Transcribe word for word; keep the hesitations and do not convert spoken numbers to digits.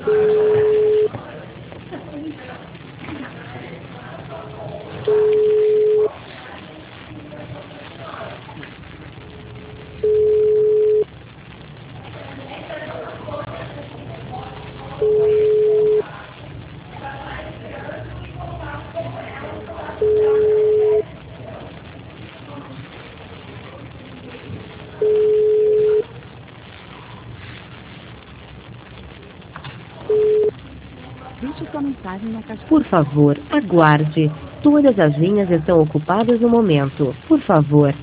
Deixe sua mensagem na caixa. Por favor, aguarde. Todas as linhas estão ocupadas no momento. Por favor,